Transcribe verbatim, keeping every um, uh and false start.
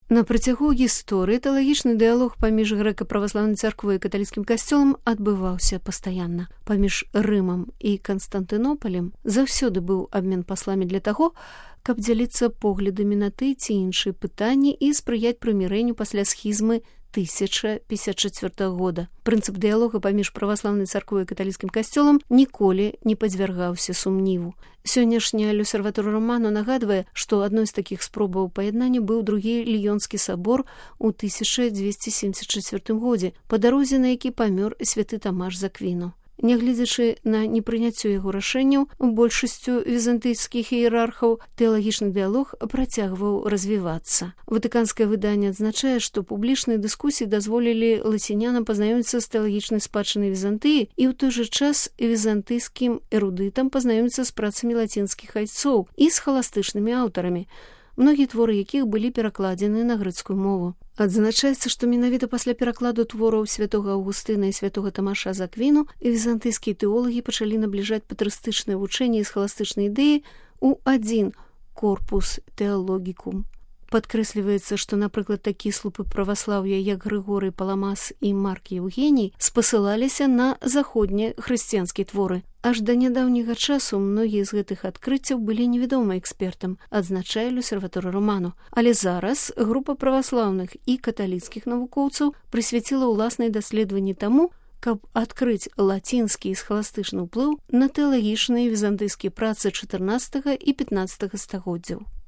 На працягу гісторыі тэалагічны дыялог паміж грэка-праваслаўнай царквой і каталіцкім касцёлам адбываўся пастаянна. Паміж Рымам і Канстантынопалем заўсёды быў абмен пасламі для таго, каб дзяліцца поглядамі на ты ці іншыя пытанні і спрыяць прымірэнню пасля схізмы тысяча пятьдесят четвёртага года. Прынцып дыялога паміж праваслаўнай царквой і каталіцкім касцёлам ніколі не падвяргаўся сумніву. Сённяшняя L'Osservatore Romano нагадвае, што адной з такіх спробаў паяднання быў другі Ліёнскі сабор у тысяча дзвесце семьдесят четвёртым годзе, па дарозе на які памёр святы Тамаш з Аквіну. Нягледзячы на непрыняццё яго рашэнняў, большасцю візантыйскіх іерархаў тэалагічны дыялог працягваў развівацца. Ватыканскае выданне адзначае, што публічныя дыскусіі дазволілі лацінянам пазнаёміцца з тэалагічнай спадчынай Візантыі і ў той жа час візантыйскім эрудытам пазнаёміцца з працамі лацінскіх айцоў і з халастычнымі аўтарамі, многія творы якіх былі перакладзены на грэцкую мову. Адзначаецца, што менавіта пасля перакладу твораў святога Аўгустына і святога Тамаша з Аквіну візантыйскія тэолагі пачалі набліжаць патрыстычныя вучэнні і схаластычнай ідэі ў адзін корпус тэалогікум. Падкрэсліваецца, што, напрыклад, такія слупы праваслаўя, як Грыгорый Паламас і Марк Еўгеній, спасылаліся на заходнія хрысціянскія творы. Аж да нядаўняга часу многія з гэтых адкрыццяў былі невядомы экспертам, адзначае L'Osservatore Romano. Але зараз група праваслаўных і каталіцкіх навукоўцаў прысвяціла ўласныя даследаванні таму, каб адкрыць лацінскі і схаластычны ўплыў на тэалагічныя візантыйскія працы чатырнаццатага і пятнаццатага стагоддзяў.